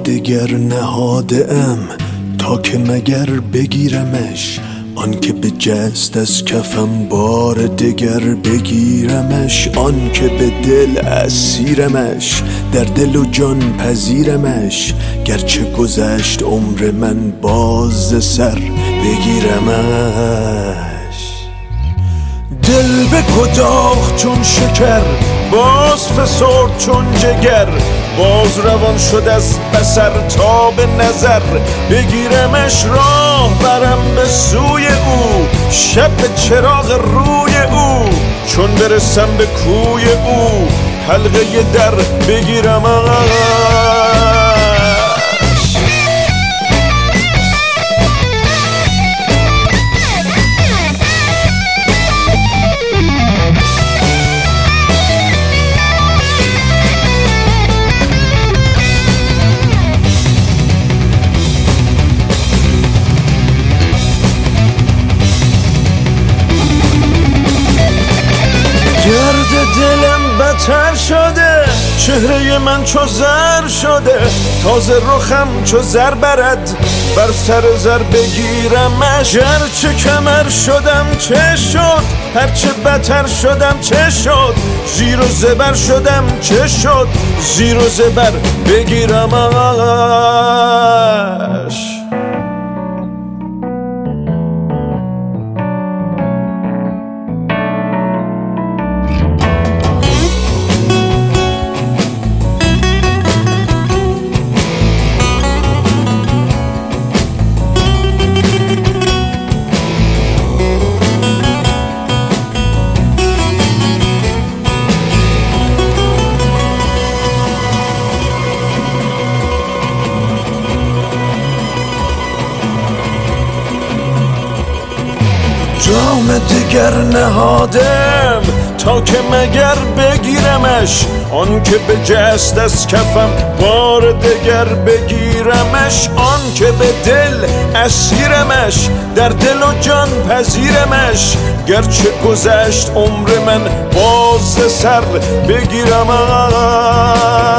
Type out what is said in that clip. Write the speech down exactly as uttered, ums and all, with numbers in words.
دگر نهاده ام تا که مگر بگیرمش، آن که به جست از کفم بار دگر بگیرمش، آن که به دل اسیرمش در دل و جان پذیرمش، گرچه گذشت عمر من باز سر بگیرمش. دل به کداخ چون شکر باز فسرد چون جگر، باز روان شد از بصر تا به نظر بگیرمش، راه برم به سوی او شب به چراغ روی او، چون برسم به کوی او حلقه در بگیرمش. گرد دلم بتر شده، چهره من چو زر شده، تازه رخم چو زر برد بر سر زر بگیرمش. گرچه کمر شدم چه شد، هرچه بتر شدم چه شد، زیر و زبر شدم چه شد، زیر و زبر بگیرمش. جام دگر نهادم تا که مگر بگیرمش، آن که به جست از کفم بار دگر بگیرمش، آن که به دل اسیرمش در دل و جان پذیرمش، گرچه گذشت عمر من باز سر بگیرمش.